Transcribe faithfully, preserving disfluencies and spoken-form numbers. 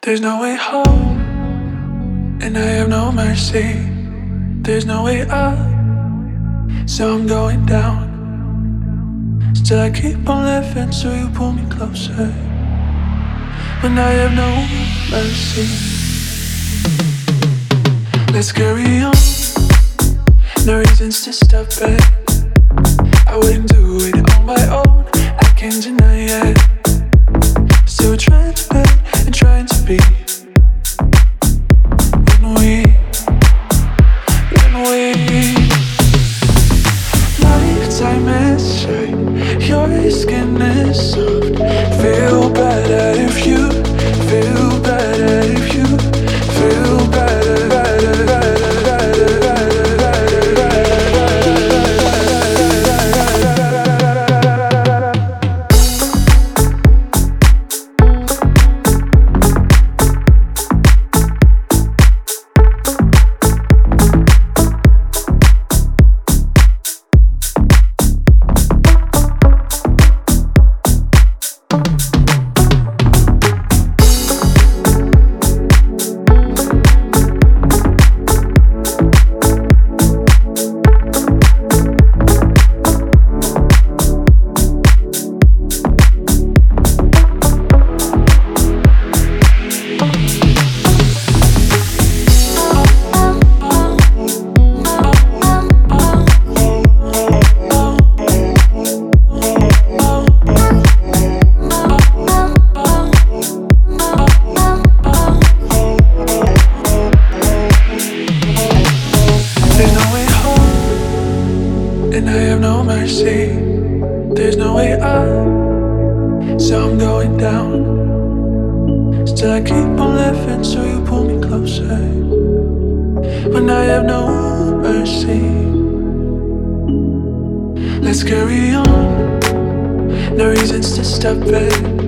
There's no way home, and I have no mercy. There's no way up, so I'm going down. Still I keep on living, so you pull me closer. But I have no mercy. Let's carry on, no reasons to stop it. I wouldn't do it on my own, I can't deny it. Still trying to be and trying to be. When we, when we Lifetime is right, your skin is soft. Feel better if you, feel better if you, feel better, better, better, better, better, better, better. There's no way up, so I'm going down. Still I keep on living, so you pull me closer. When I have no mercy. Let's carry on, no reasons to stop it.